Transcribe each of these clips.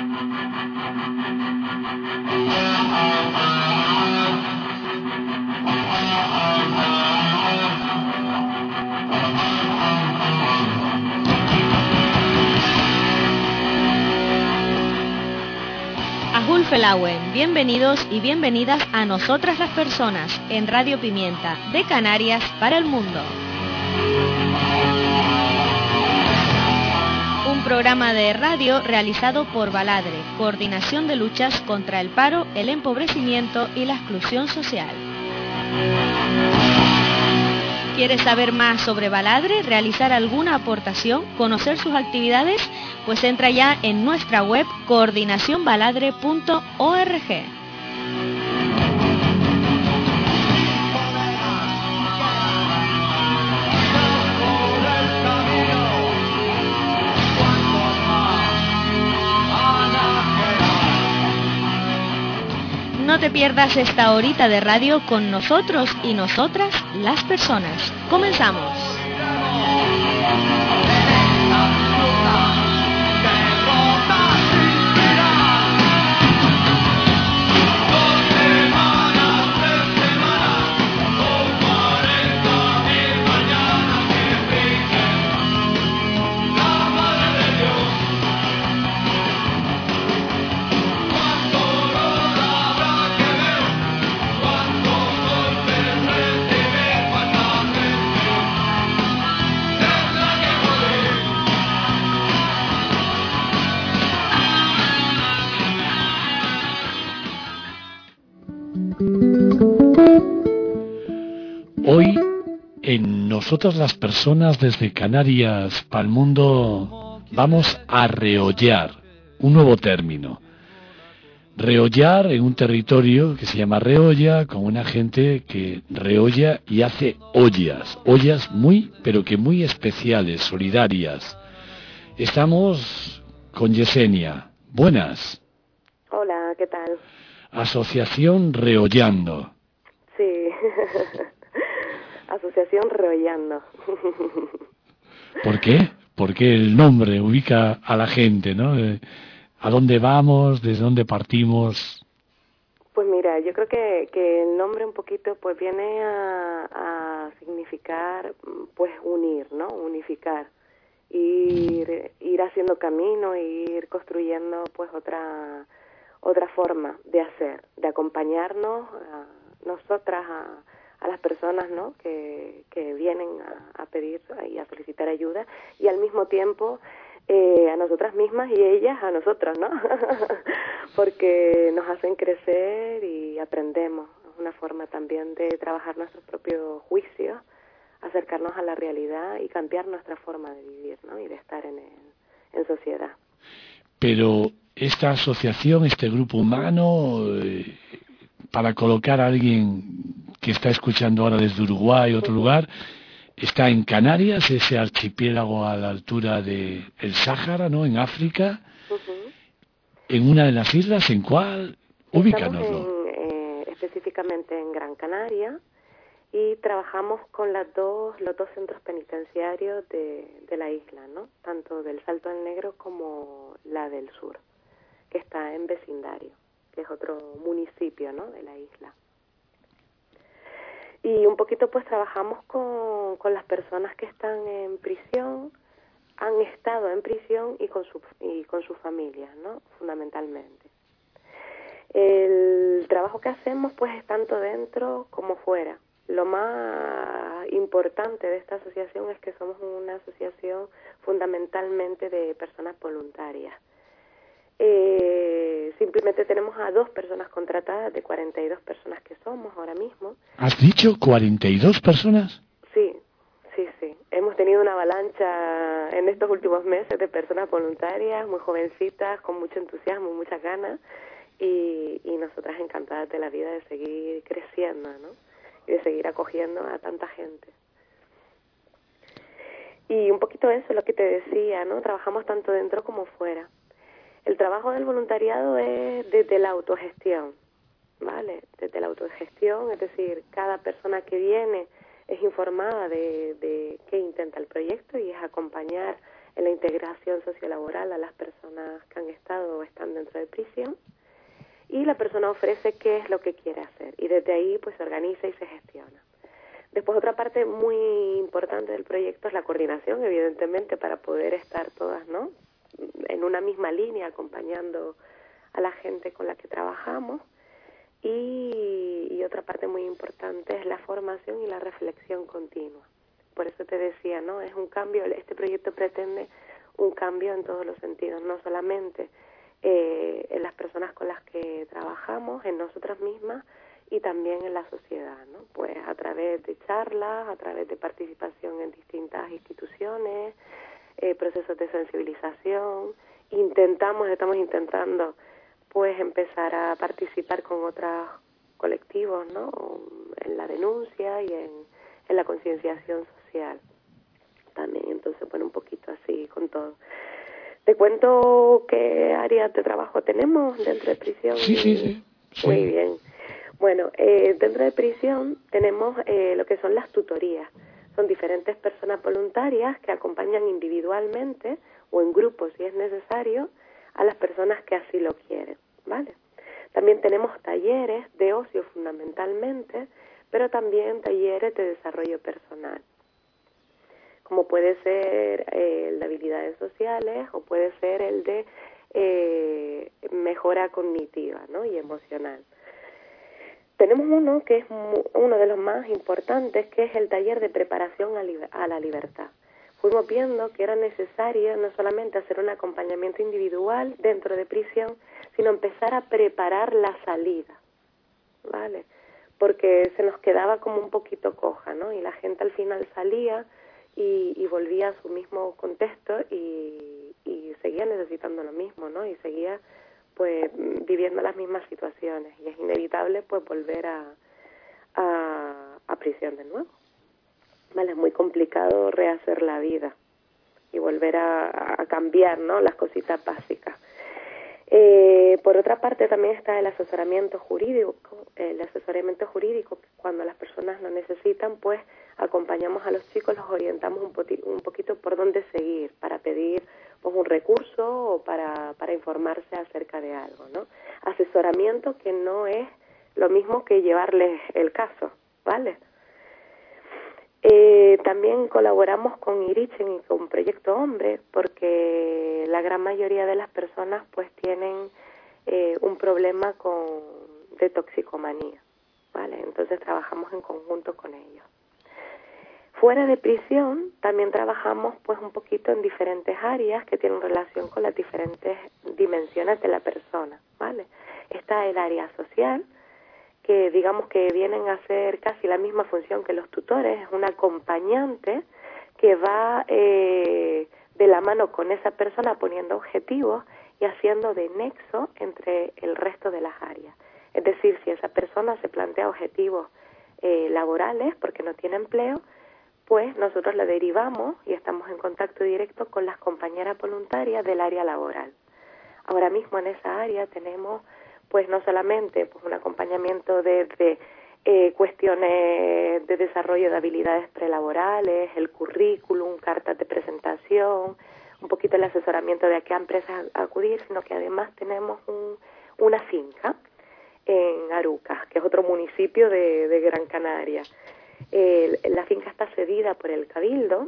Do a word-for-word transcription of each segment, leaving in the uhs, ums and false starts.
Ahul Felauen, bienvenidos y bienvenidas a Nosotras las Personas en Radio Pimienta, de Canarias para el mundo. Un programa de radio realizado por Baladre, Coordinación de Luchas contra el Paro, el Empobrecimiento y la Exclusión Social. ¿Quieres saber más sobre Baladre, realizar alguna aportación, conocer sus actividades? Pues entra ya en nuestra web coordinación baladre punto org. No te pierdas esta horita de radio con nosotros y nosotras, las personas. ¡Comenzamos! Hoy, en Nosotras las Personas desde Canarias para el mundo, vamos a reollar, un nuevo término. Reollar en un territorio que se llama Reolla, con una gente que reolla y hace ollas, ollas muy, pero que muy especiales, solidarias. Estamos con Yesenia. Buenas. Hola, ¿qué tal? Asociación Reollando. Sí. Asociación Reollando. ¿Por qué? Porque el nombre ubica a la gente, ¿no? ¿A dónde vamos? ¿Desde dónde partimos? Pues mira, yo creo que, que el nombre un poquito pues viene a, a significar pues unir, ¿no? Unificar. Ir, ir haciendo camino, ir construyendo pues otra otra forma de hacer, de acompañarnos a nosotras, a a las personas, ¿no?, que, que vienen a, a pedir y a solicitar ayuda, y al mismo tiempo eh, a nosotras mismas y ellas a nosotros, ¿no? Porque nos hacen crecer y aprendemos. Es una forma también de trabajar nuestros propios juicios, acercarnos a la realidad y cambiar nuestra forma de vivir, ¿no?, y de estar en, el, en sociedad. Pero esta asociación, este grupo humano, eh, para colocar a alguien que está escuchando ahora desde Uruguay, otro uh-huh. lugar, está en Canarias, ese archipiélago a la altura de el Sáhara, ¿no?, en África, uh-huh. en una de las islas, ¿en cuál? Ubícanoslo. Estamos en, eh, específicamente en Gran Canaria, y trabajamos con las dos, los dos centros penitenciarios de, de la isla, ¿no?, tanto del Salto del Negro como la del Sur, que está en Vecindario, que es otro municipio, ¿no?, de la isla. Y un poquito pues trabajamos con, con las personas que están en prisión, han estado en prisión y con su y con sus familias, ¿no?, fundamentalmente. El trabajo que hacemos pues es tanto dentro como fuera. Lo más importante de esta asociación es que somos una asociación fundamentalmente de personas voluntarias. Eh, simplemente tenemos a dos personas contratadas de cuarenta y dos personas que somos ahora mismo. ¿Has dicho cuarenta y dos personas? Sí, sí, sí. Hemos tenido una avalancha en estos últimos meses de personas voluntarias, muy jovencitas, con mucho entusiasmo, muchas ganas, y, y nosotras encantadas de la vida de seguir creciendo, ¿no?, y de seguir acogiendo a tanta gente. Y un poquito eso es lo que te decía, ¿no? Trabajamos tanto dentro como fuera. El trabajo del voluntariado es desde la autogestión, ¿vale? Desde la autogestión, es decir, cada persona que viene es informada de, de qué intenta el proyecto, y es acompañar en la integración sociolaboral a las personas que han estado o están dentro de prisión, y la persona ofrece qué es lo que quiere hacer, y desde ahí pues se organiza y se gestiona. Después otra parte muy importante del proyecto es la coordinación, evidentemente, para poder estar todas, ¿no?, en una misma línea, acompañando a la gente con la que trabajamos. Y, y otra parte muy importante es la formación y la reflexión continua. Por eso te decía, ¿no?, es un cambio, este proyecto pretende un cambio en todos los sentidos, no solamente eh, en las personas con las que trabajamos, en nosotras mismas, y también en la sociedad, ¿no? Pues a través de charlas, a través de participación en distintas instituciones, eh, procesos de sensibilización. Intentamos, estamos intentando, pues empezar a participar con otros colectivos, ¿no?, en la denuncia y en, en la concienciación social también. Entonces, bueno, un poquito así con todo. Te cuento qué áreas de trabajo tenemos dentro de prisión. Sí, sí, sí. sí. Muy bien. Bueno, eh, dentro de prisión tenemos eh, lo que son las tutorías. Son diferentes personas voluntarias que acompañan individualmente o en grupos, si es necesario, a las personas que así lo quieren, ¿vale? También tenemos talleres de ocio fundamentalmente, pero también talleres de desarrollo personal, como puede ser eh, el de habilidades sociales o puede ser el de eh, mejora cognitiva, ¿no?, y emocional. Tenemos uno que es uno de los más importantes, que es el taller de preparación a la libertad. Fuimos viendo que era necesario no solamente hacer un acompañamiento individual dentro de prisión, sino empezar a preparar la salida, ¿vale? Porque se nos quedaba como un poquito coja, ¿no? Y la gente al final salía y, y volvía a su mismo contexto y, y seguía necesitando lo mismo, ¿no? Y seguía pues viviendo las mismas situaciones, y es inevitable pues volver a, a, a prisión de nuevo. Vale, es muy complicado rehacer la vida y volver a, a cambiar, ¿no?, las cositas básicas. Eh, por otra parte también está el asesoramiento jurídico, el asesoramiento jurídico, cuando las personas lo necesitan, pues acompañamos a los chicos, los orientamos un, poti, un poquito por dónde seguir, para pedir pues un recurso o para, para informarse acerca de algo, ¿no? Asesoramiento que no es lo mismo que llevarles el caso, ¿vale? Eh, también colaboramos con Irichen y con Proyecto Hombre, porque la gran mayoría de las personas pues tienen eh, un problema con, de toxicomanía, ¿vale? Entonces trabajamos en conjunto con ellos. Fuera de prisión también trabajamos pues un poquito en diferentes áreas que tienen relación con las diferentes dimensiones de la persona, ¿vale? Está el área social, que digamos que vienen a hacer casi la misma función que los tutores, es un acompañante que va eh, de la mano con esa persona poniendo objetivos y haciendo de nexo entre el resto de las áreas. Es decir, si esa persona se plantea objetivos eh, laborales porque no tiene empleo, pues nosotros la derivamos y estamos en contacto directo con las compañeras voluntarias del área laboral. Ahora mismo en esa área tenemos pues no solamente pues un acompañamiento desde eh, cuestiones de desarrollo de habilidades prelaborales, el currículum, cartas de presentación, un poquito el asesoramiento de a qué empresas acudir, sino que además tenemos un, una finca en Arucas, que es otro municipio de, de Gran Canaria. Eh, la finca está cedida por el Cabildo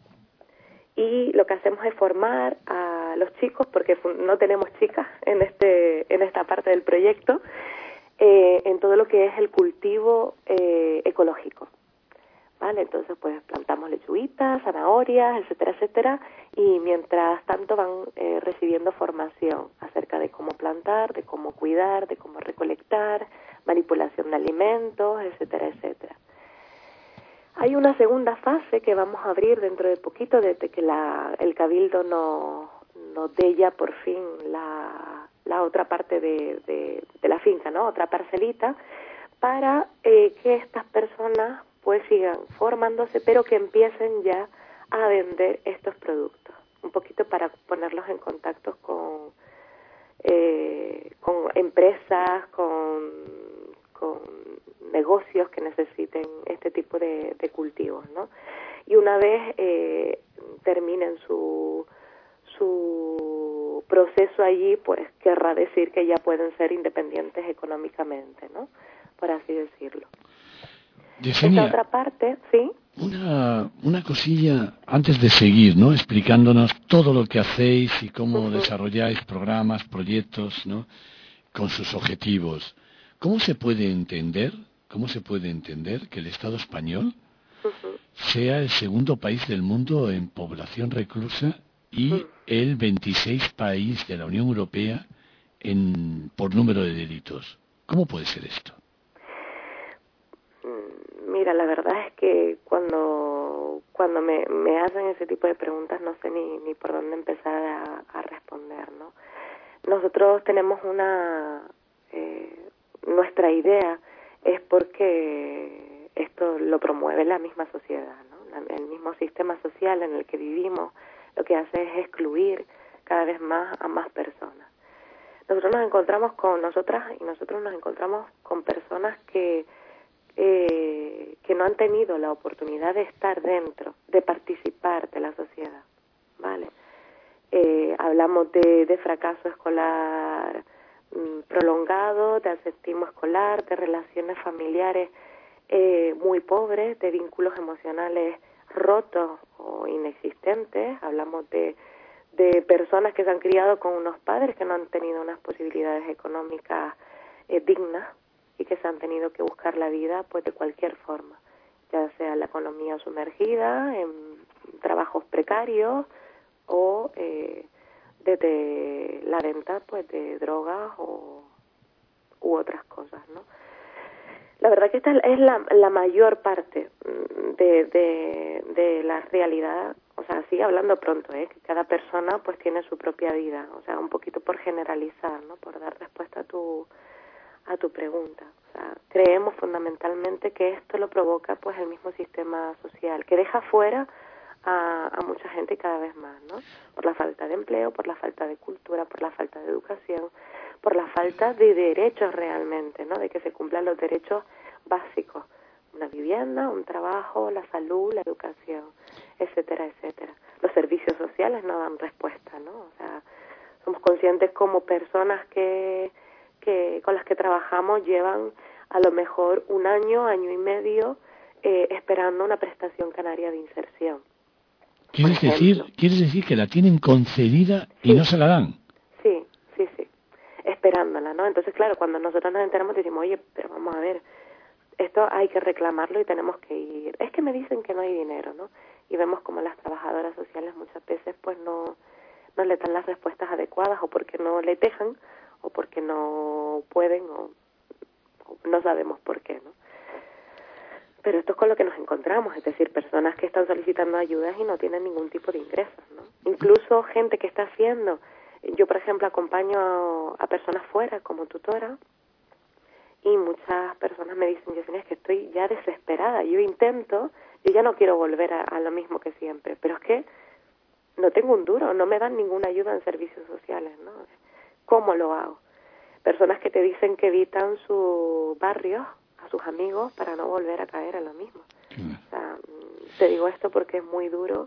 y lo que hacemos es formar a los chicos, porque no tenemos chicas en este en esta parte del proyecto, eh, en todo lo que es el cultivo eh, ecológico, ¿vale? Entonces pues plantamos lechuguitas, zanahorias, etcétera, etcétera, y mientras tanto van eh, recibiendo formación acerca de cómo plantar, de cómo cuidar, de cómo recolectar, manipulación de alimentos, etcétera, etcétera. Hay una segunda fase que vamos a abrir dentro de poquito, desde que la, el Cabildo nos, nos dé ya por fin la, la otra parte de, de, de la finca, ¿no? Otra parcelita, para eh, que estas personas pues sigan formándose, pero que empiecen ya a vender estos productos. Un poquito para ponerlos en contacto con, eh, con empresas, con, con negocios que necesiten este tipo de, de cultivos, ¿no? Y una vez eh, terminen su, su proceso allí pues querrá decir que ya pueden ser independientes económicamente, ¿no? Por así decirlo. Yesenia, esta otra parte, sí. Una, una cosilla antes de seguir, ¿no? Explicándonos todo lo que hacéis y cómo uh-huh. desarrolláis programas, proyectos, ¿no? Con sus objetivos. ¿Cómo se puede entender, cómo se puede entender que el Estado español uh-huh. sea el segundo país del mundo en población reclusa y uh-huh. el veintiséis país de la Unión Europea en por número de delitos? ¿Cómo puede ser esto? Mira, la verdad es que cuando cuando me, me hacen ese tipo de preguntas no sé ni, ni por dónde empezar a, a responder, ¿no? Nosotros tenemos una... Eh, nuestra idea es porque esto lo promueve la misma sociedad, ¿no? La, el mismo sistema social en el que vivimos lo que hace es excluir cada vez más a más personas. Nosotros nos encontramos con nosotras y nosotros nos encontramos con personas que Eh, que no han tenido la oportunidad de estar dentro, de participar de la sociedad, ¿vale? Eh, hablamos de, de fracaso escolar mmm, prolongado, de absentismo escolar, de relaciones familiares eh, muy pobres, de vínculos emocionales rotos o inexistentes. Hablamos de, de personas que se han criado con unos padres que no han tenido unas posibilidades económicas eh, dignas, y que se han tenido que buscar la vida pues de cualquier forma, ya sea la economía sumergida, en trabajos precarios o eh, desde la venta pues de drogas o u otras cosas, ¿no? La verdad que esta es la, la mayor parte de, de, de la realidad, o sea, sigue hablando pronto, ¿eh? Que cada persona pues tiene su propia vida, o sea, un poquito por generalizar, ¿no? Por dar respuesta a tu a tu pregunta. O sea, creemos fundamentalmente que esto lo provoca pues el mismo sistema social, que deja fuera a, a mucha gente cada vez más, ¿no? Por la falta de empleo, por la falta de cultura, por la falta de educación, por la falta de derechos realmente, ¿no? De que se cumplan los derechos básicos, una vivienda, un trabajo, la salud, la educación, etcétera, etcétera. Los servicios sociales no dan respuesta, ¿no? O sea, somos conscientes como personas que que con las que trabajamos llevan a lo mejor un año, año y medio eh, esperando una prestación canaria de inserción. ¿Quieres decir, ¿Quieres decir que la tienen concedida y sí. no se la dan? Sí, sí, sí, esperándola, ¿no? Entonces, claro, cuando nosotros nos enteramos decimos, oye, pero vamos a ver, esto hay que reclamarlo y tenemos que ir. Es que me dicen que no hay dinero, ¿no? Y vemos como las trabajadoras sociales muchas veces pues no, no le dan las respuestas adecuadas o porque no le dejan o porque no pueden o, o no sabemos por qué, ¿no? Pero esto es con lo que nos encontramos, es decir, personas que están solicitando ayudas y no tienen ningún tipo de ingresos, ¿no? Incluso gente que está haciendo, yo por ejemplo acompaño a, a personas fuera como tutora y muchas personas me dicen, Yesenia, es que estoy ya desesperada, yo intento, yo ya no quiero volver a, a lo mismo que siempre, pero es que no tengo un duro, no me dan ninguna ayuda en servicios sociales, ¿no? ¿Cómo lo hago? Personas que te dicen que evitan sus barrios, a sus amigos, para no volver a caer en lo mismo. Mm. O sea, te digo esto porque es muy duro.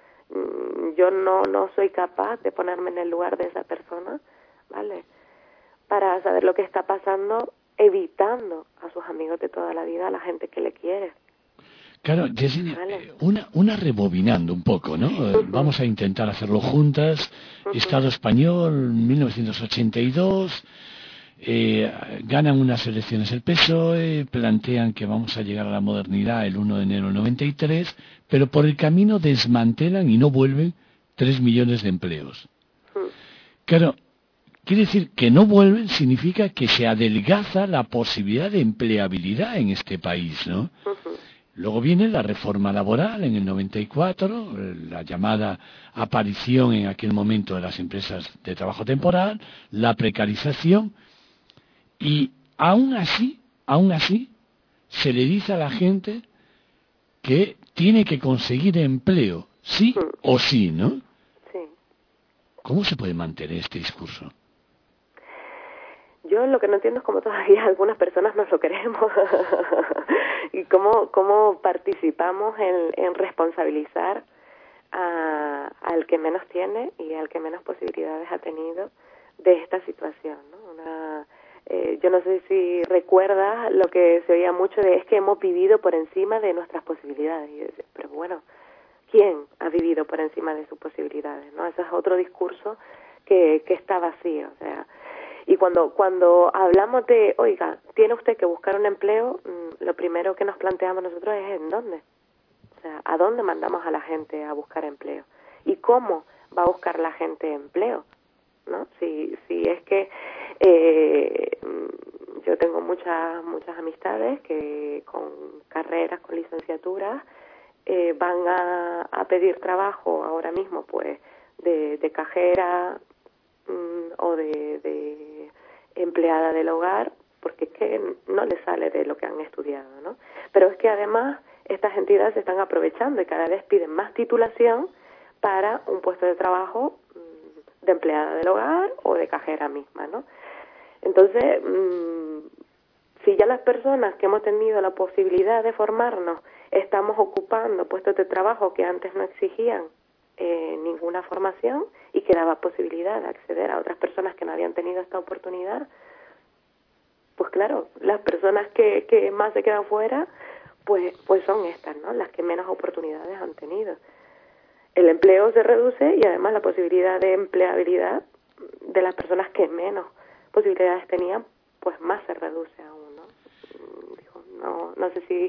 Yo no, no soy capaz de ponerme en el lugar de esa persona, ¿vale? Para saber lo que está pasando, evitando a sus amigos de toda la vida, a la gente que le quiere. Claro, Yesenia, ¿vale? una, una rebobinando un poco, ¿no? Uh-huh. Vamos a intentar hacerlo juntas. Uh-huh. Estado español, mil novecientos ochenta y dos, eh, ganan unas elecciones el P S O E, plantean que vamos a llegar a la modernidad el uno de enero del noventa y tres, pero por el camino desmantelan y no vuelven tres millones de empleos. Uh-huh. Claro, quiere decir que no vuelven, significa que se adelgaza la posibilidad de empleabilidad en este país, ¿no? Uh-huh. Luego viene la reforma laboral en el noventa y cuatro, la llamada aparición en aquel momento de las empresas de trabajo temporal, la precarización, y aún así, aún así, se le dice a la gente que tiene que conseguir empleo, sí o sí, ¿no? Sí. ¿Cómo se puede mantener este discurso? Yo lo que no entiendo es cómo todavía algunas personas nos lo creemos y cómo, cómo participamos en, en responsabilizar a, al que menos tiene y al que menos posibilidades ha tenido de esta situación, ¿no? Una, eh, yo no sé si recuerdas lo que se oía mucho de es que hemos vivido por encima de nuestras posibilidades. Y yo decía, pero bueno, ¿quién ha vivido por encima de sus posibilidades? ¿No? Ese es otro discurso que, que está vacío. O sea, y cuando cuando hablamos de, oiga, tiene usted que buscar un empleo, lo primero que nos planteamos nosotros es ¿en dónde? O sea, ¿a dónde mandamos a la gente a buscar empleo? ¿Y cómo va a buscar la gente empleo? ¿No? Si, si es que eh, yo tengo muchas muchas amistades que con carreras, con licenciaturas, eh, van a, a pedir trabajo ahora mismo, pues, de, de cajera mmm, o de, de empleada del hogar, porque es que no les sale de lo que han estudiado, ¿no? Pero es que además estas entidades se están aprovechando y cada vez piden más titulación para un puesto de trabajo de empleada del hogar o de cajera misma, ¿no? Entonces, mmm, si ya las personas que hemos tenido la posibilidad de formarnos estamos ocupando puestos de trabajo que antes no exigían eh, ninguna formación y que daba posibilidad de acceder a otras personas que no habían tenido esta oportunidad, pues claro, las personas que, que más se quedan fuera, pues, pues son estas, ¿no? Las que menos oportunidades han tenido. El empleo se reduce y además la posibilidad de empleabilidad de las personas que menos posibilidades tenían, pues más se reduce aún, ¿no? Digo, no, no sé si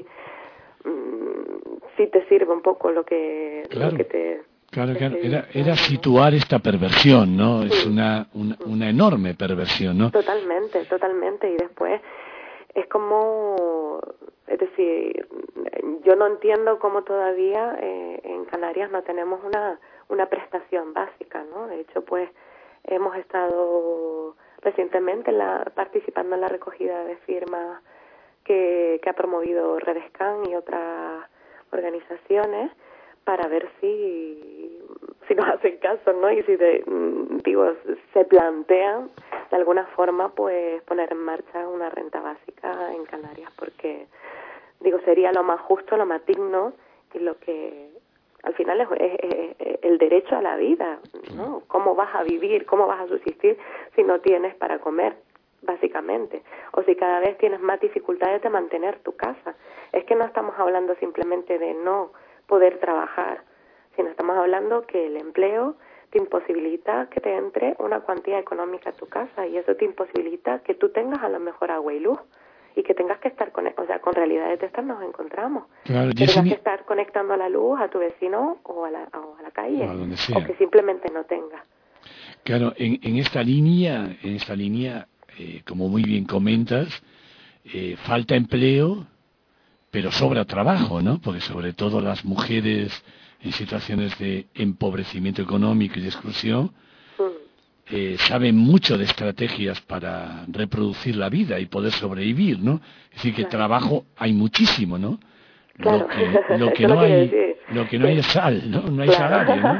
si te sirve un poco lo que, claro, lo que te... Claro, te claro. Era, diciendo, era ¿no? situar esta perversión, ¿no? Sí. Es una, una, una enorme perversión, ¿no? Totalmente, totalmente. Y después es como... Es decir, yo no entiendo cómo todavía eh, en Canarias no tenemos una, una prestación básica, ¿no? De hecho, pues, hemos estado recientemente en la, participando en la recogida de firmas que, que ha promovido Redescan y otras organizaciones para ver si, si nos hacen caso, ¿no? Y si, de, digo, se plantean de alguna forma, pues, poner en marcha una renta básica en Canarias, porque, digo, sería lo más justo, lo más digno y lo que al final es, es, es el derecho a la vida, ¿no? ¿Cómo vas a vivir, cómo vas a subsistir si no tienes para comer, básicamente? O si cada vez tienes más dificultades de mantener tu casa. Es que no estamos hablando simplemente de no poder trabajar, sino estamos hablando que el empleo te imposibilita que te entre una cuantía económica a tu casa y eso te imposibilita que tú tengas a lo mejor agua y luz y que tengas que estar con, o sea, con realidades de estas nos encontramos. Claro, que tengas mi... que estar conectando a la luz a tu vecino o a la, o a la calle o, a donde sea. o que simplemente no tengas. Claro, en, en esta línea, en esta línea, eh, como muy bien comentas, eh, falta empleo, pero sobra trabajo, ¿no? Porque sobre todo las mujeres en situaciones de empobrecimiento económico y de exclusión eh, saben mucho de estrategias para reproducir la vida y poder sobrevivir, ¿no? Es decir, que Claro. trabajo hay muchísimo, ¿no? Claro. Lo que, lo que no no hay, decir. lo que no hay es sal, ¿no? No hay Claro. salario, ¿no?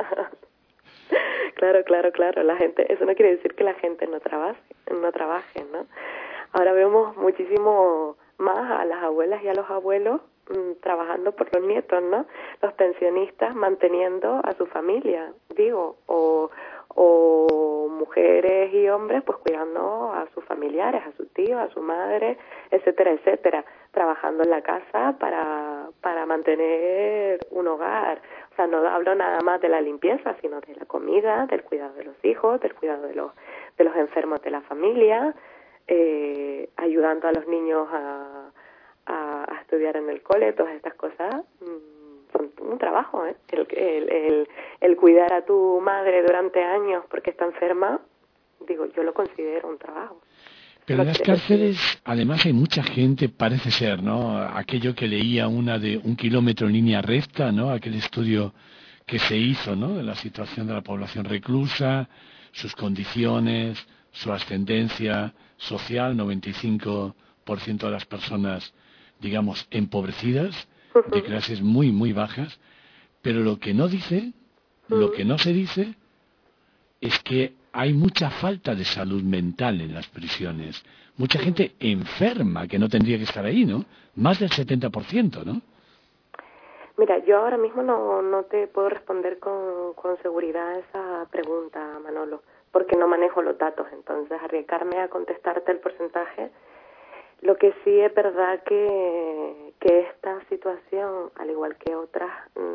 Claro, claro, claro. La gente, eso no quiere decir que la gente no trabaje, no trabaje, ¿no? Ahora vemos muchísimo más a las abuelas y a los abuelos mmm, trabajando por los nietos, ¿no? Los pensionistas manteniendo a su familia, digo, o, o mujeres y hombres pues cuidando a sus familiares, a sus tíos, a su madre, etcétera, etcétera, trabajando en la casa para, para mantener un hogar. O sea, no hablo nada más de la limpieza, sino de la comida, del cuidado de los hijos, del cuidado de los, de los enfermos de la familia, eh, ayudando a los niños a, a, a estudiar en el cole, todas estas cosas mmm, son un trabajo, ¿eh? El, el, el, el cuidar a tu madre durante años porque está enferma, digo, yo lo considero un trabajo. Pero en las cárceles, además, hay mucha gente, parece ser, ¿no? Aquello que leía una de un kilómetro en línea recta, ¿no? Aquel estudio que se hizo, ¿no? De la situación de la población reclusa, sus condiciones, su ascendencia social, noventa y cinco por ciento de las personas, digamos, empobrecidas, de clases muy, muy bajas. Pero lo que no dice, lo que no se dice, es que hay mucha falta de salud mental en las prisiones. Mucha gente enferma que no tendría que estar ahí, ¿no? Más del setenta por ciento, ¿no? Mira, yo ahora mismo no, no te puedo responder con, con seguridad esa pregunta, Manolo, porque no manejo los datos, entonces arriesgarme a contestarte el porcentaje. Lo que sí es verdad que, que esta situación, al igual que otras,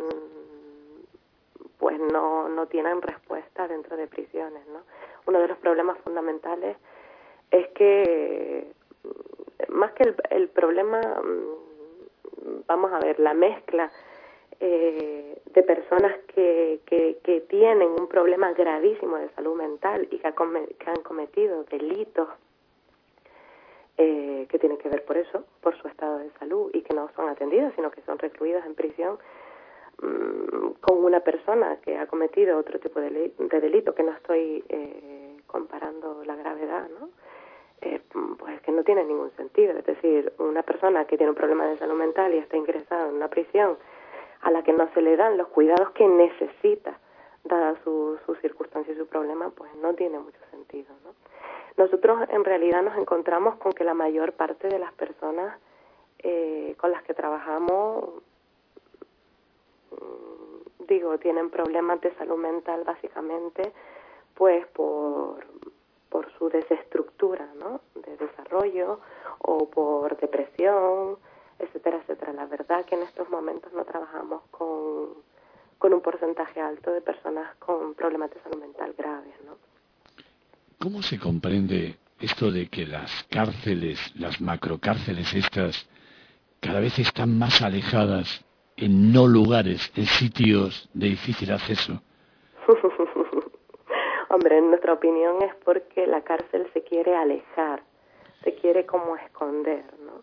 pues no, no tienen respuesta dentro de prisiones, ¿no? Uno de los problemas fundamentales es que, más que el, el problema, vamos a ver, la mezcla eh, de personas que, que, que tienen un problema gravísimo de salud mental y que, ha come, que han cometido delitos eh, que tienen que ver por eso, por su estado de salud, y que no son atendidos, sino que son recluidos en prisión, mmm, con una persona que ha cometido otro tipo de, de delito, que no estoy eh, comparando la gravedad, ¿no? Eh, pues que no tiene ningún sentido. Es decir, una persona que tiene un problema de salud mental y está ingresada en una prisión a la que no se le dan los cuidados que necesita, dadas sus su circunstancias y su problema, pues no tiene mucho sentido, ¿no? Nosotros en realidad nos encontramos con que la mayor parte de las personas eh, con las que trabajamos, digo, tienen problemas de salud mental básicamente pues por por su desestructura, ¿no?, de desarrollo, o por depresión, etcétera, etcétera. La verdad que en estos momentos no trabajamos con, con un porcentaje alto de personas con problemas de salud mental graves, ¿no? ¿Cómo se comprende esto de que las cárceles, las macrocárceles estas, cada vez están más alejadas en no lugares, en sitios de difícil acceso? Hombre, en nuestra opinión es porque la cárcel se quiere alejar, se quiere como esconder, ¿no?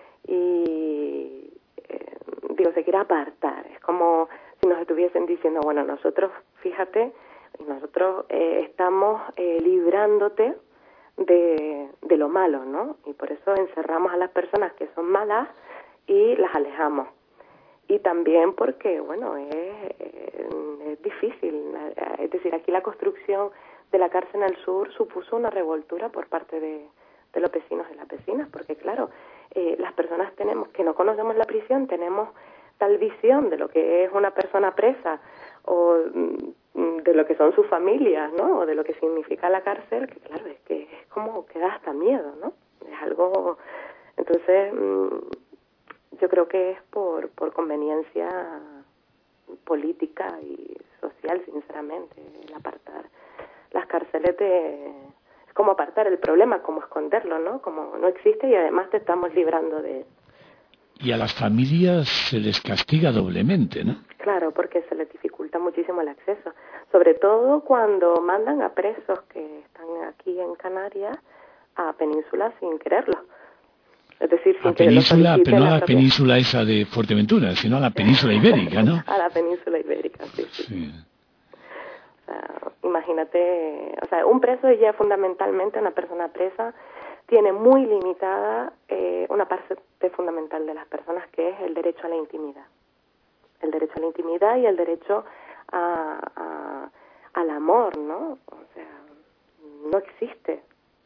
Y, eh, digo, se quiere apartar. Es como si nos estuviesen diciendo, bueno, nosotros, fíjate, nosotros eh, estamos eh, librándote de, de lo malo, ¿no? Y por eso encerramos a las personas que son malas y las alejamos. Y también porque, bueno, es, es difícil. Es decir, aquí la construcción de la cárcel en el sur supuso una revoltura por parte de, de los vecinos y las vecinas, porque claro, eh, las personas tenemos, que no conocemos la prisión, tenemos tal visión de lo que es una persona presa o de lo que son sus familias, ¿no?, o de lo que significa la cárcel, que claro, es que es como que da hasta miedo, ¿no? Es algo... Entonces... yo creo que es por, por conveniencia política y social, sinceramente, el apartar las cárceles de... Es como apartar el problema, como esconderlo, ¿no? Como no existe y además te estamos librando de... Y a las familias se les castiga doblemente, ¿no? Claro, porque se les dificulta muchísimo el acceso. Sobre todo cuando mandan a presos que están aquí en Canarias a Península sin quererlo. Es decir, sin a península, que pero no a la propia... península esa de Fuerteventura, sino a la península ibérica, ¿no? A la península ibérica, sí, sí. sí. O sea, imagínate, o sea, un preso ya fundamentalmente, una persona presa, tiene muy limitada eh, una parte fundamental de las personas, que es el derecho a la intimidad. El derecho a la intimidad y el derecho a, a, al amor, ¿no? O sea, no existe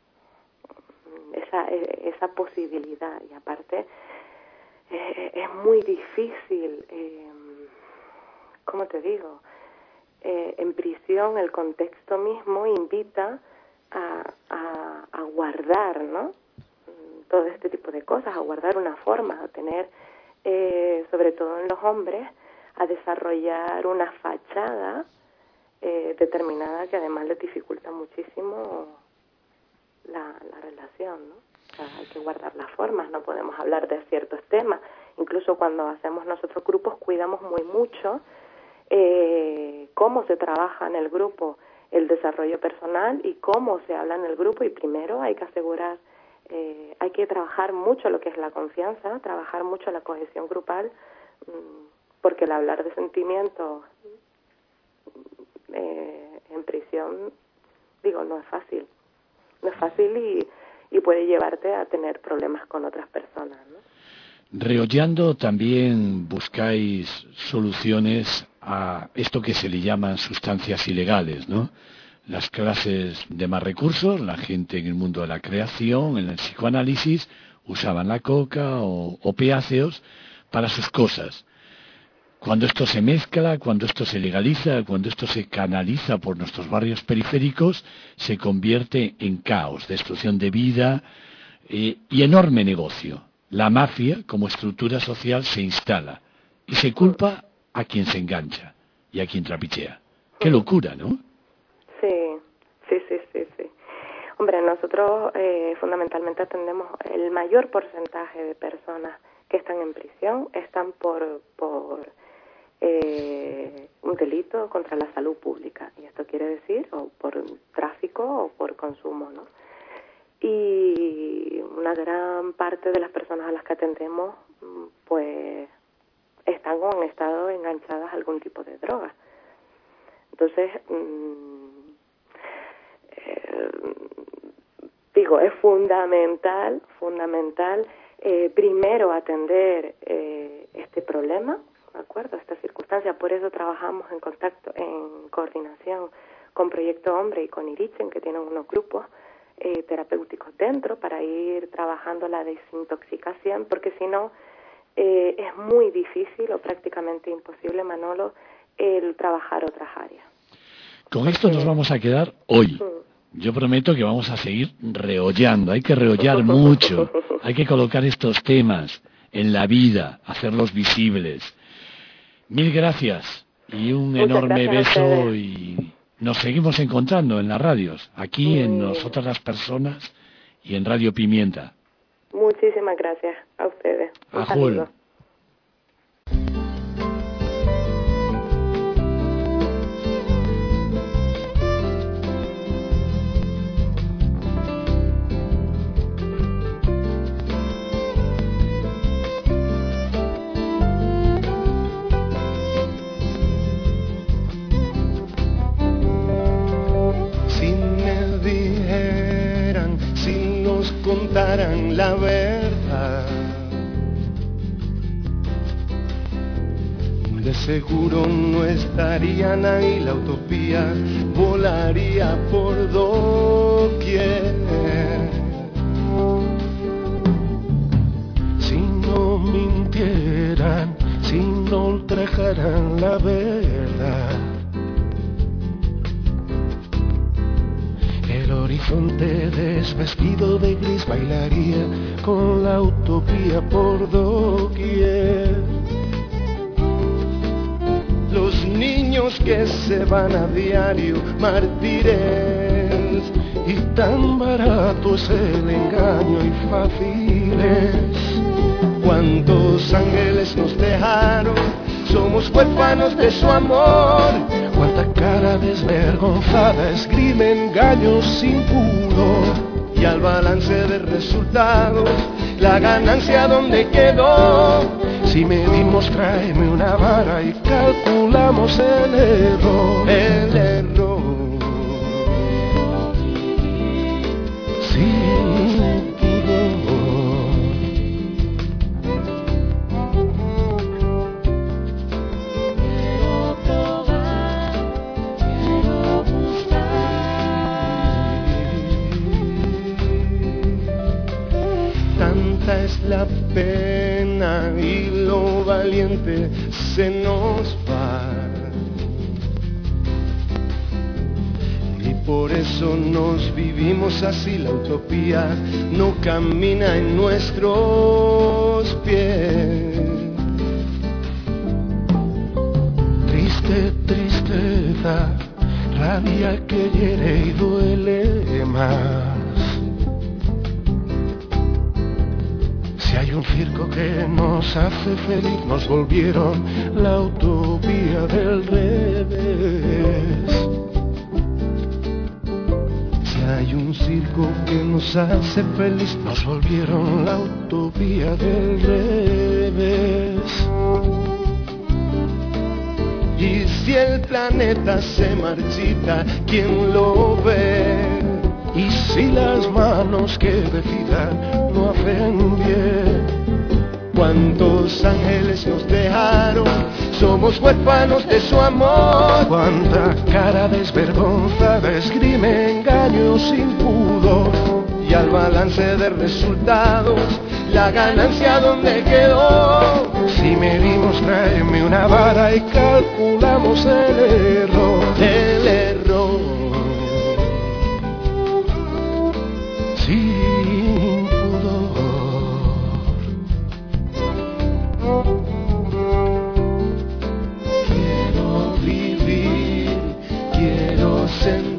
esa esa posibilidad, y aparte eh, es muy difícil, eh, ¿cómo te digo? Eh, en prisión el contexto mismo invita a, a, a guardar, ¿no?, todo este tipo de cosas, a guardar una forma, a tener, eh, sobre todo en los hombres, a desarrollar una fachada eh, determinada que además les dificulta muchísimo La, la relación, ¿no? O sea, hay que guardar las formas, no podemos hablar de ciertos temas. Incluso cuando hacemos nosotros grupos, cuidamos muy mucho eh, cómo se trabaja en el grupo el desarrollo personal y cómo se habla en el grupo. Y primero hay que asegurar, eh, hay que trabajar mucho lo que es la confianza, trabajar mucho la cohesión grupal, mmm, porque el hablar de sentimientos eh, en prisión, digo, no es fácil. No es fácil y, y puede llevarte a tener problemas con otras personas, ¿no? Reollando también buscáis soluciones a esto que se le llaman sustancias ilegales, ¿no? Las clases de más recursos, la gente en el mundo de la creación, en el psicoanálisis, usaban la coca o opiáceos para sus cosas. Cuando esto se mezcla, cuando esto se legaliza, cuando esto se canaliza por nuestros barrios periféricos, se convierte en caos, destrucción de vida eh, y enorme negocio. La mafia, como estructura social, se instala y se culpa a quien se engancha y a quien trapichea. ¡Qué locura!, ¿no? Sí, sí, sí, sí, sí. Hombre, nosotros eh, fundamentalmente atendemos el mayor porcentaje de personas que están en prisión, están por... por Eh, un delito contra la salud pública, y esto quiere decir o por tráfico o por consumo, ¿no? Y una gran parte de las personas a las que atendemos pues están en estado enganchadas a algún tipo de droga. Entonces mmm, eh, digo, es fundamental fundamental eh, primero atender eh, este problema, ¿de acuerdo? Esta circunstancia, por eso trabajamos en contacto, en coordinación con Proyecto Hombre y con Irichen, que tienen unos grupos eh, terapéuticos dentro para ir trabajando la desintoxicación, porque si no eh, es muy difícil o prácticamente imposible, Manolo, el trabajar otras áreas. Con esto nos vamos a quedar hoy. Yo prometo que vamos a seguir rehollando, hay que rehollar mucho, hay que colocar estos temas en la vida, hacerlos visibles. Mil gracias y un Muchas enorme beso, gracias y nos seguimos encontrando en las radios, aquí en Nosotras las Personas y en Radio Pimienta. Muchísimas gracias a ustedes. Un Ajul. saludo. Contaran la verdad, de seguro no estarían ahí, la utopía volaría por doquier. Si no mintieran, si no ultrajaran la verdad, el horizonte desvestido de gris bailaría con la utopía por doquier. Los niños que se van a diario, mártires, y tan barato es el engaño y fáciles. Cuántos ángeles nos dejaron, somos huérfanos de su amor. Cuánta cara desvergonzada esgrime engaños sin pudor. Y al balance de resultados, la ganancia donde quedó. Si medimos, tráeme una vara y calculamos el error. El error. Sin pudor. Tanta es la pena y lo valiente se nos va, y por eso nos vivimos así. La utopía no camina en nuestros pies. Triste tristeza, rabia que hiere y duele más. Si hay un circo que nos hace feliz, nos volvieron la utopía del revés. Si hay un circo que nos hace feliz, nos volvieron la utopía del revés. Y si el planeta se marchita, ¿quién lo ve? Y si las manos que decidan no hacen bien, cuántos ángeles nos dejaron, somos huérfanos de su amor. Cuánta cara desvergonzada esgrime engaños sin pudor. Y al balance de resultados, la ganancia donde quedó. Si medimos, tráeme una vara y calculamos el error, el error. Sin pudor. Quiero vivir, quiero sentir.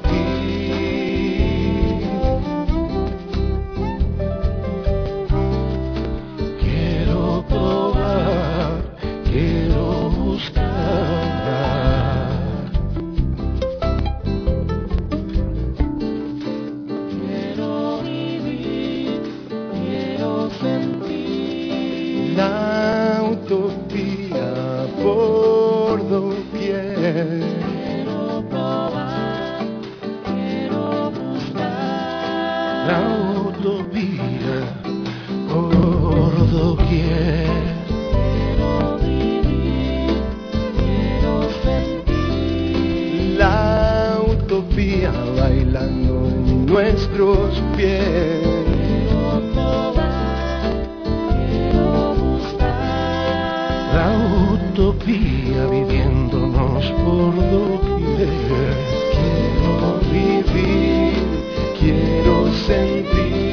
Nuestros pies. Quiero probar, quiero buscar la utopía viviéndonos por doquier. Quiero vivir, quiero sentir.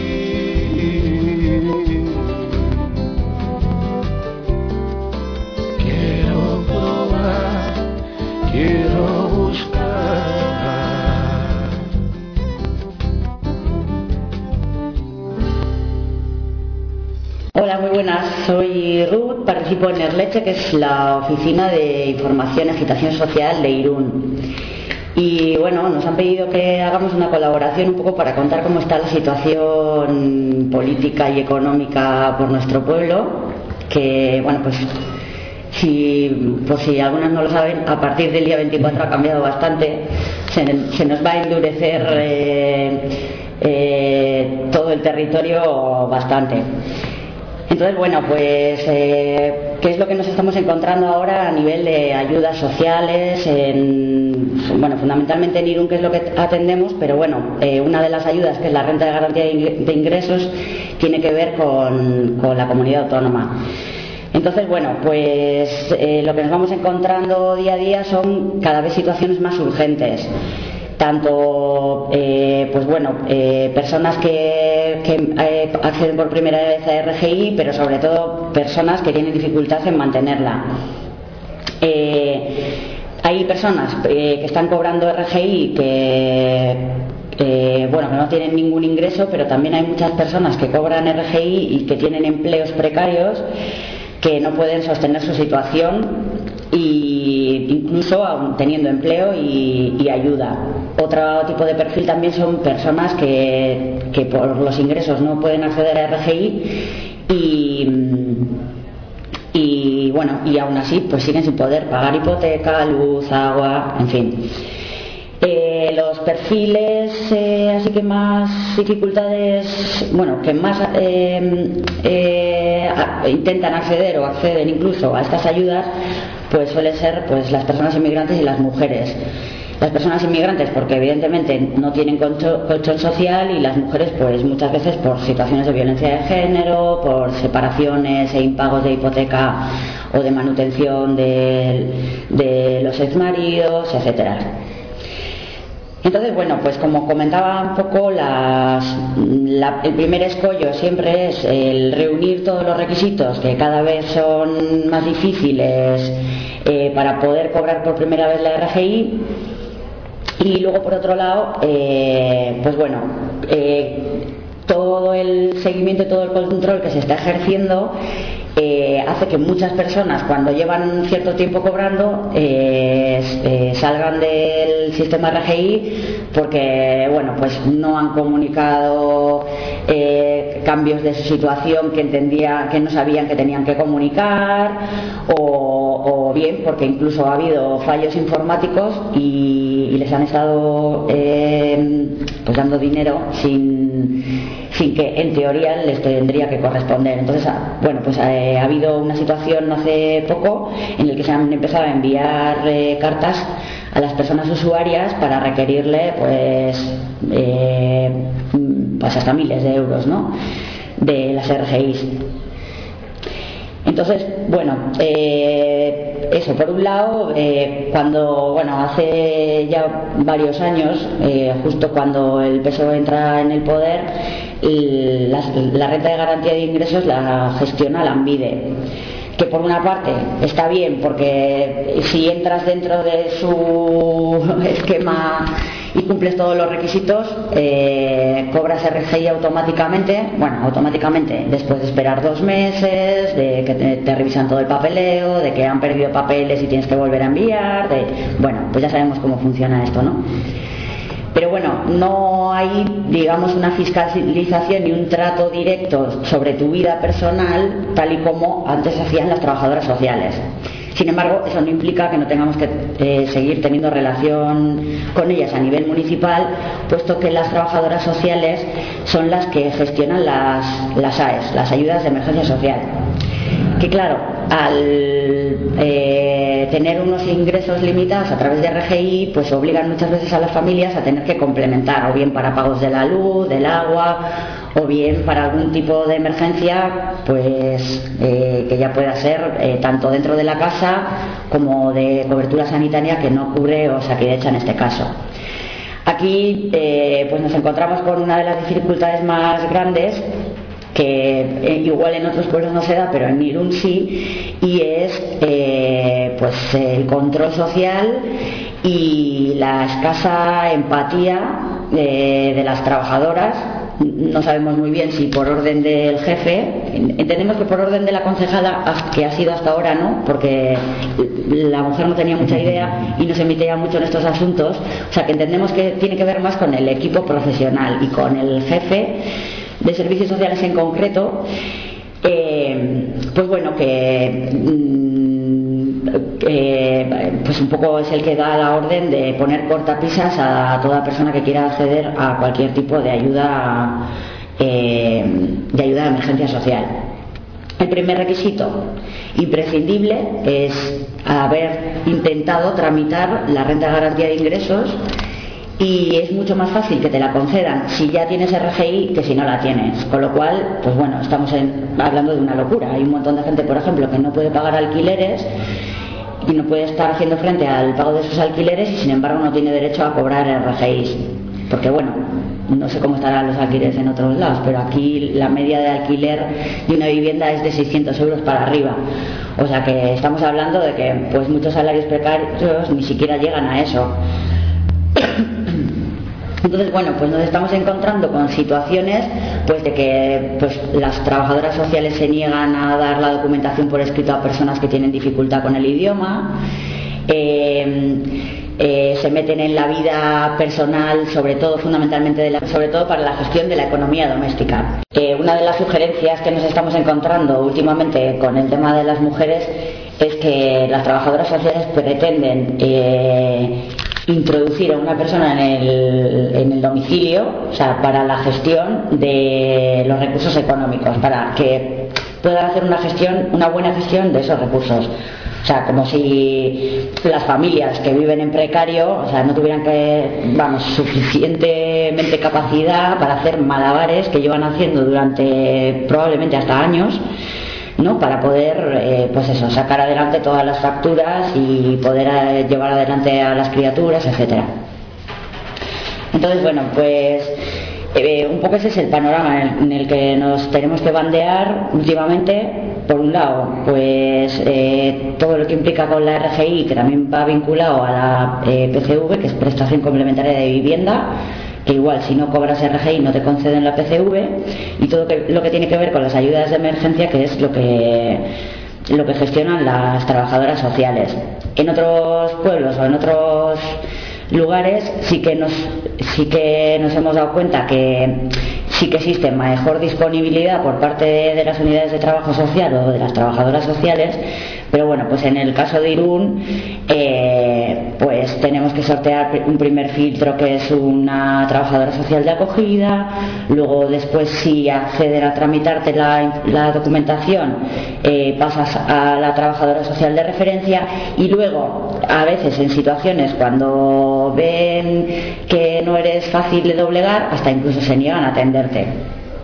Quiero probar, quiero buscar. Hola, muy buenas. Soy Ruth, participo en Erleche, que es la oficina de información y agitación social de Irún. Y bueno, nos han pedido que hagamos una colaboración un poco para contar cómo está la situación política y económica por nuestro pueblo, que bueno, pues si, por si algunos no lo saben, a partir del día veinticuatro ha cambiado bastante. Se, se nos va a endurecer eh, eh, todo el territorio bastante. Entonces, bueno, pues, eh, ¿qué es lo que nos estamos encontrando ahora a nivel de ayudas sociales? En, bueno, fundamentalmente en Irún, que es lo que atendemos, pero bueno, eh, una de las ayudas, que es la renta de garantía de ingresos, tiene que ver con, con la comunidad autónoma. Entonces, bueno, pues eh, lo que nos vamos encontrando día a día son cada vez situaciones más urgentes. Tanto eh, pues bueno eh, personas que, que eh, acceden por primera vez a R G I, pero sobre todo personas que tienen dificultad en mantenerla. Eh, hay personas eh, que están cobrando R G I que eh, bueno que no tienen ningún ingreso, pero también hay muchas personas que cobran R G I y que tienen empleos precarios que no pueden sostener su situación, y incluso aún teniendo empleo y, y ayuda. Otro tipo de perfil también son personas que, que por los ingresos no pueden acceder a R G I y, y bueno, y aún así pues siguen sin poder pagar hipoteca, luz, agua, en fin. Eh, los perfiles eh, así que más dificultades, bueno, que más eh, eh, a, intentan acceder o acceden incluso a estas ayudas, pues suelen ser pues las personas inmigrantes y las mujeres. Las personas inmigrantes porque evidentemente no tienen colchón, colchón social, y las mujeres pues muchas veces por situaciones de violencia de género, por separaciones e impagos de hipoteca o de manutención de, de los exmaridos, etcétera. Entonces, bueno, pues como comentaba un poco, las, la, el primer escollo siempre es el reunir todos los requisitos, que cada vez son más difíciles eh, para poder cobrar por primera vez la R G I. Y luego, por otro lado, eh, pues bueno, eh, todo el seguimiento y todo el control que se está ejerciendo eh, hace que muchas personas, cuando llevan cierto tiempo cobrando, eh, eh, salgan del sistema R G I porque bueno, pues no han comunicado eh, cambios de su situación que entendía, que no sabían que tenían que comunicar, o, o bien porque incluso ha habido fallos informáticos y, y les han estado eh, pues dando dinero sin, sin que en teoría les tendría que corresponder. Entonces, bueno, pues eh, ha habido una situación hace poco en la que se han empezado a enviar eh, cartas a las personas usuarias para requerirle pues, eh, pues hasta miles de euros, ¿no? de las R G Is. Entonces, bueno, eh, eso, por un lado, eh, cuando, bueno, hace ya varios años, eh, justo cuando el P S O E entra en el poder, la, la renta de garantía de ingresos la gestiona Lanbide, que por una parte está bien porque si entras dentro de su esquema y cumples todos los requisitos, eh, cobras R G I automáticamente, bueno, automáticamente después de esperar dos meses, de que te, te revisan todo el papeleo, de que han perdido papeles y tienes que volver a enviar, de, bueno, pues ya sabemos cómo funciona esto, ¿no? Pero bueno, no hay, digamos, una fiscalización ni un trato directo sobre tu vida personal, tal y como antes hacían las trabajadoras sociales. Sin embargo, eso no implica que no tengamos que eh, seguir teniendo relación con ellas a nivel municipal, puesto que las trabajadoras sociales son las que gestionan las, las A E S, las ayudas de emergencia social. Que claro, al eh, tener unos ingresos limitados a través de R G I, pues obligan muchas veces a las familias a tener que complementar, o bien para pagos de la luz, del agua, o bien para algún tipo de emergencia, pues eh, que ya pueda ser eh, tanto dentro de la casa como de cobertura sanitaria que no cubre Osakidetza en este caso. Aquí eh, pues nos encontramos con una de las dificultades más grandes, que eh, igual en otros pueblos no se da, pero en Irún sí, y es eh, pues el control social y la escasa empatía de, de las trabajadoras. No sabemos muy bien si por orden del jefe, entendemos que por orden de la concejala, que ha sido hasta ahora, ¿no? Porque la mujer no tenía mucha idea y no se metía mucho en estos asuntos, o sea que entendemos que tiene que ver más con el equipo profesional y con el jefe de servicios sociales en concreto, eh, pues bueno, que eh, pues un poco es el que da la orden de poner cortapisas a toda persona que quiera acceder a cualquier tipo de ayuda eh, de ayuda de emergencia social. El primer requisito imprescindible es haber intentado tramitar la renta de garantía de ingresos, y es mucho más fácil que te la concedan si ya tienes R G I que si no la tienes, con lo cual, pues bueno, estamos en, hablando de una locura. Hay un montón de gente, por ejemplo, que no puede pagar alquileres y no puede estar haciendo frente al pago de sus alquileres y sin embargo no tiene derecho a cobrar R G Is, porque bueno, no sé cómo estarán los alquileres en otros lados, pero aquí la media de alquiler de una vivienda es de seiscientos euros para arriba, o sea que estamos hablando de que pues muchos salarios precarios ni siquiera llegan a eso. Entonces, bueno, pues nos estamos encontrando con situaciones pues de que pues las trabajadoras sociales se niegan a dar la documentación por escrito a personas que tienen dificultad con el idioma, eh, eh, se meten en la vida personal, sobre todo fundamentalmente de la, sobre todo para la gestión de la economía doméstica. Eh, una de las sugerencias que nos estamos encontrando últimamente con el tema de las mujeres es que las trabajadoras sociales pretenden eh, introducir a una persona en el, en el domicilio, o sea, para la gestión de los recursos económicos, para que puedan hacer una gestión, una buena gestión de esos recursos. O sea, como si las familias que viven en precario, o sea, no tuvieran que, vamos, suficientemente capacidad para hacer malabares que llevan haciendo durante probablemente hasta años, ¿no? Para poder eh, pues eso, sacar adelante todas las facturas y poder eh, llevar adelante a las criaturas, etcétera. Entonces, bueno, pues eh, un poco ese es el panorama en el, en el que nos tenemos que bandear últimamente. Por un lado, pues eh, todo lo que implica con la R G I, que también va vinculado a la eh, P C V, que es prestación complementaria de vivienda, que igual si no cobras R G I no te conceden la P C V, y todo que, lo que tiene que ver con las ayudas de emergencia, que es lo que lo que gestionan las trabajadoras sociales. En otros pueblos o en otros lugares sí que nos sí que nos hemos dado cuenta que sí que existe mejor disponibilidad por parte de, de las unidades de trabajo social o de las trabajadoras sociales, pero bueno, pues en el caso de Irún eh, pues tenemos que sortear un primer filtro, que es una trabajadora social de acogida. Luego, después, si acceden a tramitarte la, la documentación, eh, pasas a la trabajadora social de referencia, y luego a veces en situaciones cuando ven que no eres fácil de doblegar, hasta incluso se niegan a atenderte.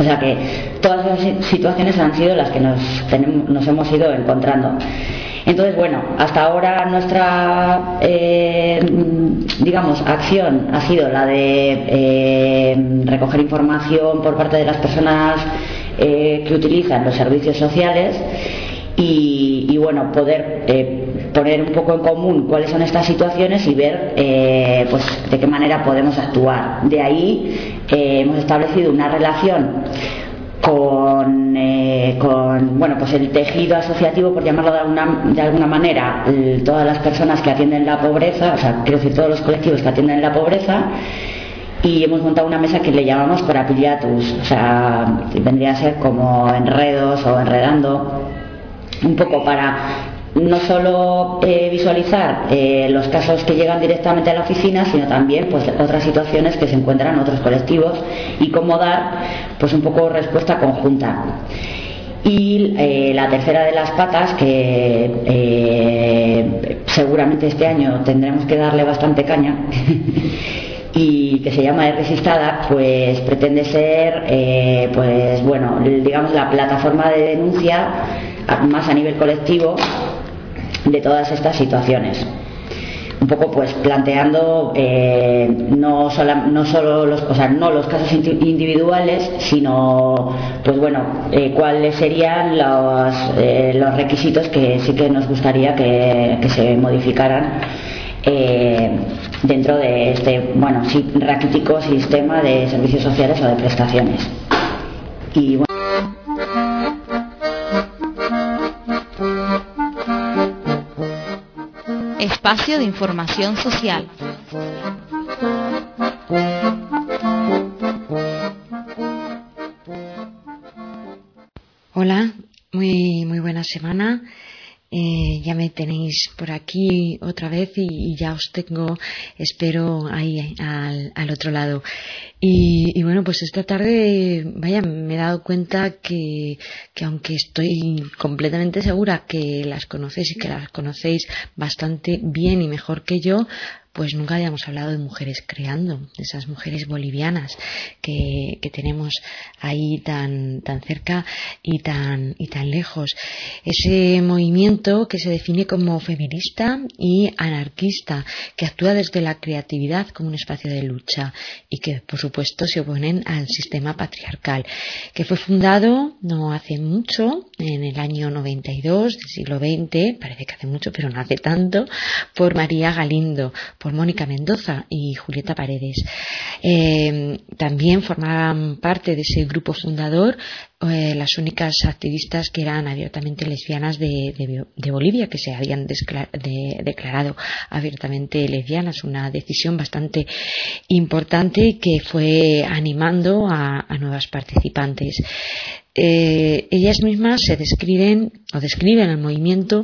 O sea que todas esas situaciones han sido las que nos, tenemos, nos hemos ido encontrando. Entonces, bueno, hasta ahora nuestra, eh, digamos, acción ha sido la de eh, recoger información por parte de las personas eh, que utilizan los servicios sociales y, y bueno, poder eh, poner un poco en común cuáles son estas situaciones y ver eh, pues de qué manera podemos actuar. De ahí eh, hemos establecido una relación con, eh, con bueno, pues el tejido asociativo, por llamarlo de alguna, de alguna manera, el, todas las personas que atienden la pobreza, o sea, quiero decir, todos los colectivos que atienden la pobreza, y hemos montado una mesa que le llamamos Corapillatus, o sea, vendría a ser como enredos o enredando, un poco para no solo eh, visualizar eh, los casos que llegan directamente a la oficina, sino también pues otras situaciones que se encuentran en otros colectivos y cómo dar pues un poco respuesta conjunta. Y eh, la tercera de las patas, que eh, seguramente este año tendremos que darle bastante caña y que se llama Resistada, pues pretende ser eh, pues bueno, digamos, la plataforma de denuncia más a nivel colectivo de todas estas situaciones, un poco pues planteando eh, no, sola, no solo los, o sea, no los casos individuales, sino pues bueno, eh, cuáles serían los, eh, los requisitos que sí que nos gustaría que, que se modificaran eh, dentro de este, bueno, sí, raquítico sistema de servicios sociales o de prestaciones. Y bueno, Espacio de información social. Hola, muy muy buena semana. Eh, ya me tenéis por aquí otra vez y, y ya os tengo, espero, ahí al, al otro lado. Y, y bueno, pues esta tarde, vaya, me he dado cuenta que, que aunque estoy completamente segura que las conocéis y que las conocéis bastante bien y mejor que yo, pues nunca habíamos hablado de mujeres creando, de esas mujeres bolivianas que, que tenemos ahí tan, tan cerca y tan, y tan lejos. Ese movimiento que se define como feminista y anarquista, que actúa desde la creatividad como un espacio de lucha y que, por supuesto, se oponen al sistema patriarcal, que fue fundado no hace mucho, en el año noventa y dos del siglo veinte, parece que hace mucho, pero no hace tanto, por María Galindo, por Mónica Mendoza y Julieta Paredes. Eh, también formaban parte de ese grupo fundador eh, las únicas activistas que eran abiertamente lesbianas de, de, de Bolivia, que se habían desclar, de, declarado abiertamente lesbianas, una decisión bastante importante que fue animando a, a nuevas participantes. Eh, ellas mismas se describen o describen el movimiento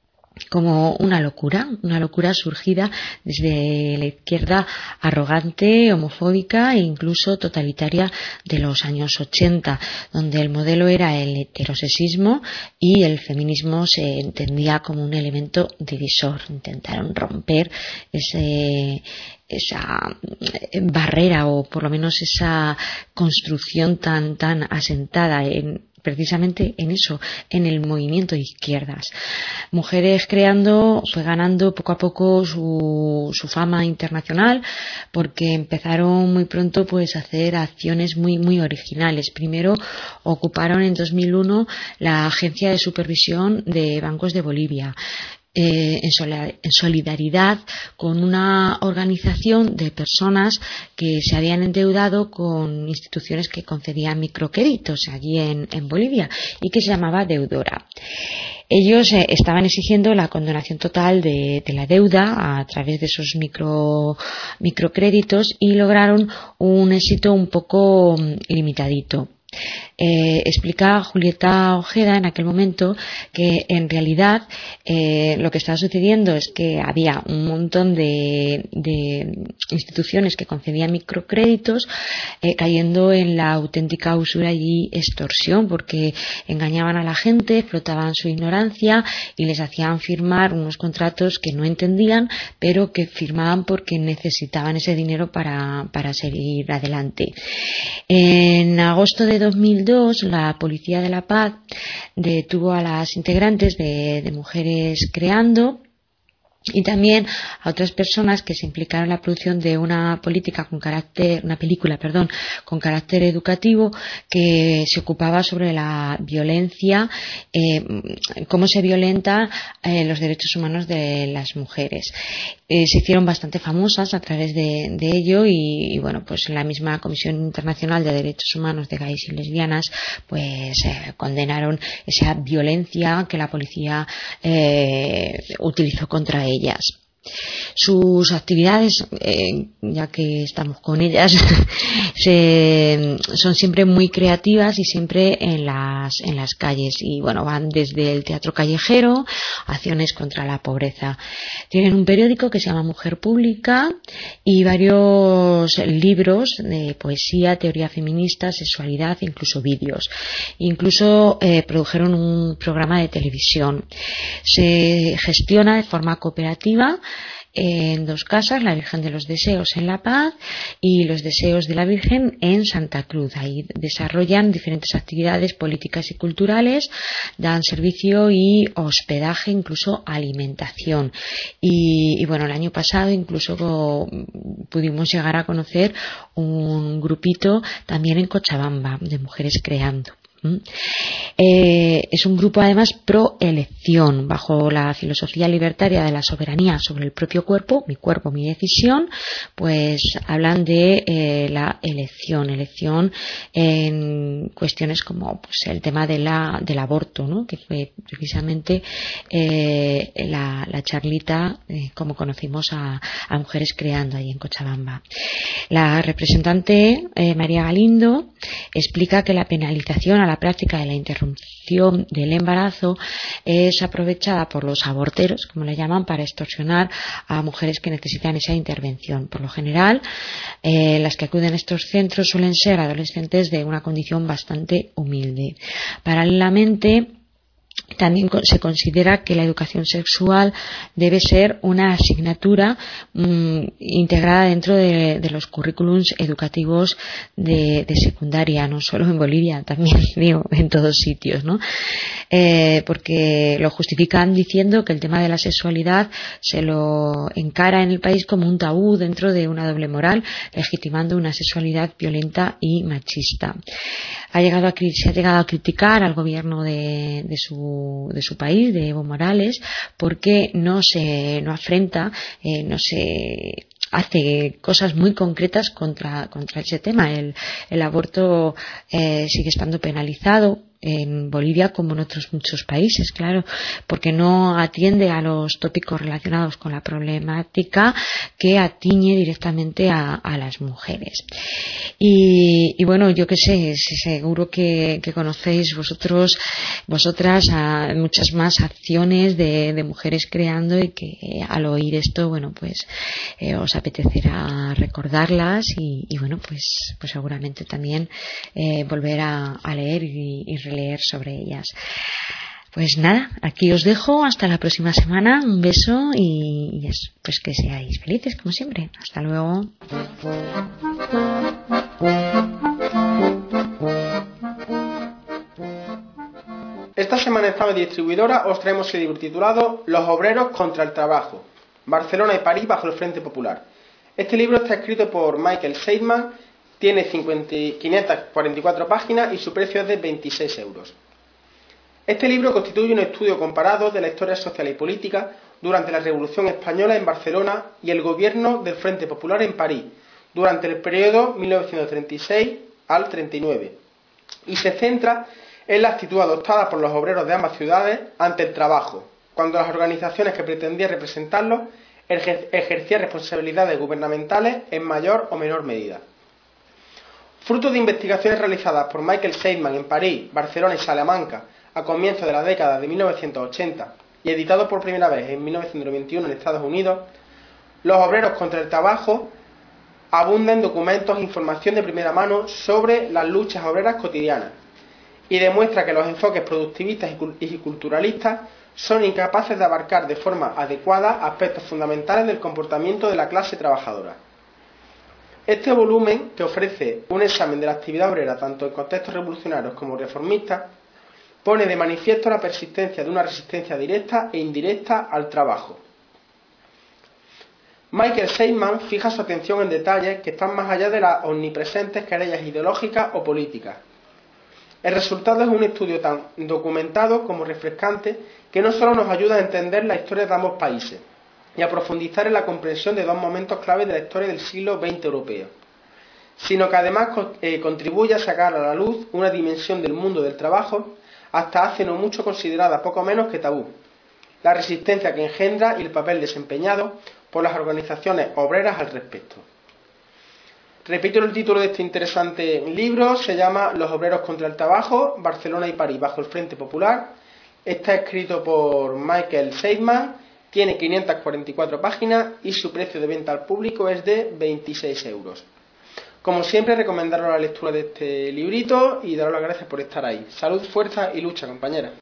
como una locura, una locura surgida desde la izquierda arrogante, homofóbica e incluso totalitaria de los años ochenta, donde el modelo era el heterosexismo y el feminismo se entendía como un elemento divisor. Intentaron romper ese esa barrera o por lo menos esa construcción tan tan asentada en precisamente en eso, en el movimiento de izquierdas. Mujeres Creando fue ganando poco a poco su, su fama internacional, porque empezaron muy pronto pues a hacer acciones muy muy originales. Primero ocuparon en dos mil uno la Agencia de Supervisión de Bancos de Bolivia, Eh, en solidaridad con una organización de personas que se habían endeudado con instituciones que concedían microcréditos allí en, en Bolivia y que se llamaba Deudora. Ellos eh, estaban exigiendo la condonación total de, de la deuda a través de esos micro, microcréditos y lograron un éxito un poco limitadito. Eh, explica Julieta Ojeda en aquel momento que en realidad eh, lo que estaba sucediendo es que había un montón de, de instituciones que concedían microcréditos eh, cayendo en la auténtica usura y extorsión, porque engañaban a la gente, explotaban su ignorancia y les hacían firmar unos contratos que no entendían, pero que firmaban porque necesitaban ese dinero para, para seguir adelante. En agosto de dos mil dos, la Policía de la Paz detuvo a las integrantes de, de Mujeres Creando y también a otras personas que se implicaron en la producción de una política con carácter, una película, perdón, con carácter educativo que se ocupaba sobre la violencia, eh, cómo se violenta eh, los derechos humanos de las mujeres. Eh, se hicieron bastante famosas a través de, de ello y, y bueno, pues la misma Comisión Internacional de Derechos Humanos de Gays y Lesbianas pues eh, condenaron esa violencia que la policía eh, utilizó contra ellas. Sus actividades, eh, ya que estamos con ellas, se, son siempre muy creativas y siempre en las, en las calles. Y bueno, van desde el teatro callejero, acciones contra la pobreza. Tienen un periódico que se llama Mujer Pública y varios libros de poesía, teoría feminista, sexualidad, incluso vídeos. Incluso eh, produjeron un programa de televisión. Se gestiona de forma cooperativa en dos casas, la Virgen de los Deseos en La Paz y los Deseos de la Virgen en Santa Cruz. Ahí desarrollan diferentes actividades políticas y culturales, dan servicio y hospedaje, incluso alimentación. Y, y bueno, el año pasado incluso pudimos llegar a conocer un grupito también en Cochabamba de Mujeres Creando. Eh, es un grupo además pro elección, bajo la filosofía libertaria de la soberanía sobre el propio cuerpo, mi cuerpo, mi decisión. Pues hablan de eh, la elección, elección en cuestiones como pues, el tema de la, del aborto, ¿no? Que fue precisamente eh, la, la charlita eh, como conocimos a, a Mujeres Creando ahí en Cochabamba. La representante eh, María Galindo explica que la penalización a la práctica de la interrupción del embarazo es aprovechada por los aborteros, como le llaman, para extorsionar a mujeres que necesitan esa intervención. Por lo general, eh, las que acuden a estos centros suelen ser adolescentes de una condición bastante humilde. Paralelamente, también se considera que la educación sexual debe ser una asignatura mmm, integrada dentro de, de los currículums educativos de, de secundaria, no solo en Bolivia, también digo, en todos sitios, ¿no? Eh, porque lo justifican diciendo que el tema de la sexualidad se lo encara en el país como un tabú dentro de una doble moral, legitimando una sexualidad violenta y machista. Ha llegado a, se ha llegado a criticar al gobierno de, de su de su país, de Evo Morales, porque no se no afrenta, eh, no se hace cosas muy concretas contra contra ese tema. El, el aborto eh, sigue estando penalizado en Bolivia como en otros muchos países, claro, porque no atiende a los tópicos relacionados con la problemática que atañe directamente a, a las mujeres. Y, y bueno, yo qué sé, seguro que, que conocéis vosotros, vosotras, a muchas más acciones de, de Mujeres Creando y que al oír esto, bueno, pues eh, os apetecerá recordarlas y, y bueno, pues, pues seguramente también eh, volver a, a leer y, y leer sobre ellas. Pues nada, aquí os dejo hasta la próxima semana, un beso y, y es, pues que seáis felices como siempre. Hasta luego. Esta semana en Zame Distribuidora os traemos el libro titulado Los obreros contra el trabajo, Barcelona y París bajo el Frente Popular. Este libro está escrito por Michael Seidman. Tiene quinientas cuarenta y cuatro páginas y su precio es de veintiséis euros. Este libro constituye un estudio comparado de la historia social y política durante la Revolución Española en Barcelona y el gobierno del Frente Popular en París, durante el periodo mil novecientos treinta y seis al treinta y nueve, y se centra en la actitud adoptada por los obreros de ambas ciudades ante el trabajo, cuando las organizaciones que pretendían representarlos ejercían responsabilidades gubernamentales en mayor o menor medida. Fruto de investigaciones realizadas por Michael Seidman en París, Barcelona y Salamanca a comienzos de la década de mil novecientos ochenta y editado por primera vez en mil novecientos veintiuno en Estados Unidos, Los obreros contra el trabajo abunda en documentos e información de primera mano sobre las luchas obreras cotidianas y demuestra que los enfoques productivistas y culturalistas son incapaces de abarcar de forma adecuada aspectos fundamentales del comportamiento de la clase trabajadora. Este volumen, que ofrece un examen de la actividad obrera tanto en contextos revolucionarios como reformistas, pone de manifiesto la persistencia de una resistencia directa e indirecta al trabajo. Michael Seidman fija su atención en detalles que están más allá de las omnipresentes querellas ideológicas o políticas. El resultado es un estudio tan documentado como refrescante que no solo nos ayuda a entender la historia de ambos países y a profundizar en la comprensión de dos momentos claves de la historia del siglo veinte europeo, sino que además eh, contribuye a sacar a la luz una dimensión del mundo del trabajo hasta hace no mucho considerada poco menos que tabú, la resistencia que engendra y el papel desempeñado por las organizaciones obreras al respecto. Repito el título de este interesante libro, se llama Los obreros contra el trabajo, Barcelona y París bajo el Frente Popular. Está escrito por Michael Seidman, tiene quinientas cuarenta y cuatro páginas y su precio de venta al público es de veintiséis euros. Como siempre, recomendaros la lectura de este librito y daros las gracias por estar ahí. Salud, fuerza y lucha, compañeras.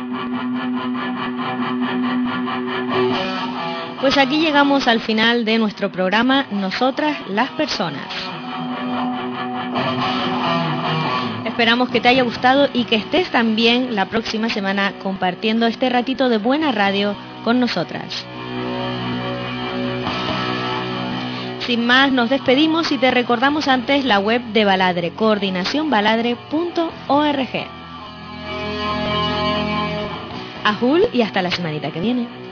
Pues aquí llegamos al final de nuestro programa Nosotras las Personas. Esperamos que te haya gustado y que estés también la próxima semana compartiendo este ratito de buena radio con nosotras. Sin más, nos despedimos y te recordamos antes la web de Baladre, coordinación baladre punto org. Ajul y hasta la semanita que viene.